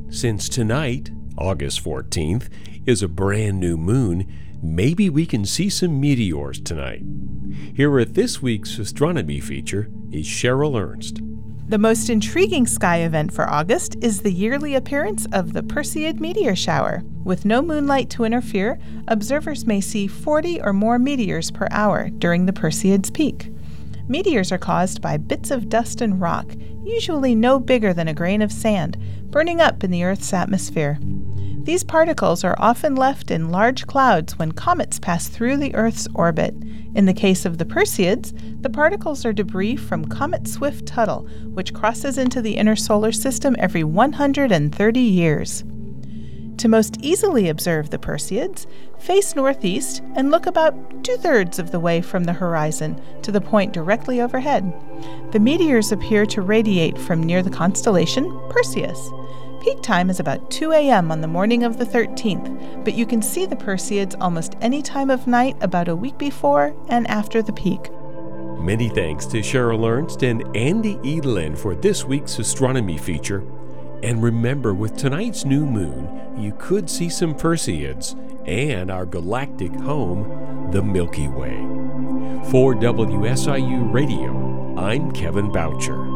Since tonight, August 14th, is a brand new moon, maybe we can see some meteors tonight. Here at this week's astronomy feature is Cheryl Ernst. The most intriguing sky event for August is the yearly appearance of the Perseid meteor shower. With no moonlight to interfere, observers may see 40 or more meteors per hour during the Perseid's peak. Meteors are caused by bits of dust and rock, usually no bigger than a grain of sand, burning up in the Earth's atmosphere. These particles are often left in large clouds when comets pass through the Earth's orbit. In the case of the Perseids, the particles are debris from Comet Swift-Tuttle, which crosses into the inner solar system every 130 years. To most easily observe the Perseids, face northeast and look about 2/3 of the way from the horizon to the point directly overhead. The meteors appear to radiate from near the constellation Perseus. Peak time is about 2 a.m. on the morning of the 13th, but you can see the Perseids almost any time of night about a week before and after the peak. Many thanks to Cheryl Ernst and Andy Edelin for this week's astronomy feature. And remember, with tonight's new moon, you could see some Perseids and our galactic home, the Milky Way. For WSIU Radio, I'm Kevin Boucher.